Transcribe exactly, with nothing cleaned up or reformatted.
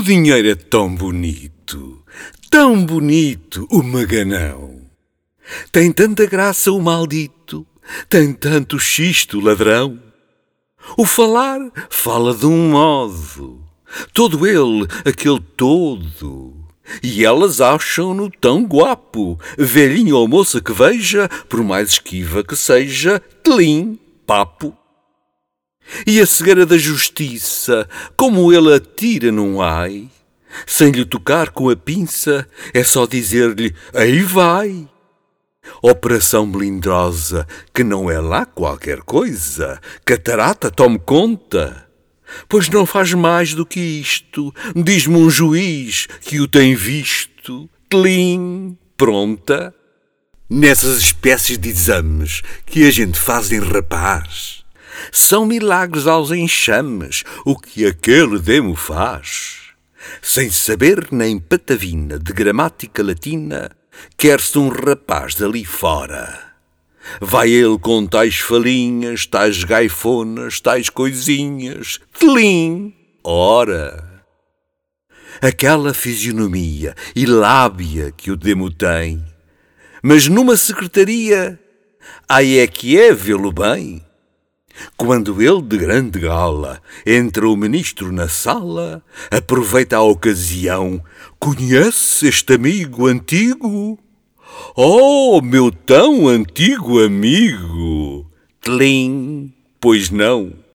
O dinheiro é tão bonito, tão bonito, o maganão. Tem tanta graça o maldito, tem tanto xisto o ladrão. O falar fala de um modo, todo ele, aquele todo. E elas acham-no tão guapo, velhinho ou moça que veja, por mais esquiva que seja, tlim, papo. E a cegueira da justiça, como ele atira num ai, sem lhe tocar com a pinça, é só dizer-lhe, aí vai. Operação melindrosa, que não é lá qualquer coisa, catarata, tome conta. Pois não faz mais do que isto, diz-me um juiz que o tem visto, tlim, pronta. Nessas espécies de exames que a gente faz em rapaz, são milagres aos enxames o que aquele demo faz. Sem saber nem patavina de gramática latina, quer-se um rapaz dali fora. Vai ele com tais falinhas, tais gaifonas, tais coisinhas, tlim, ora. Aquela fisionomia e lábia que o demo tem, mas numa secretaria, aí é que é vê-lo bem. Quando ele de grande gala entra o ministro na sala, aproveita a ocasião, conhece este amigo antigo? Oh, meu tão antigo amigo! Tlim, pois não.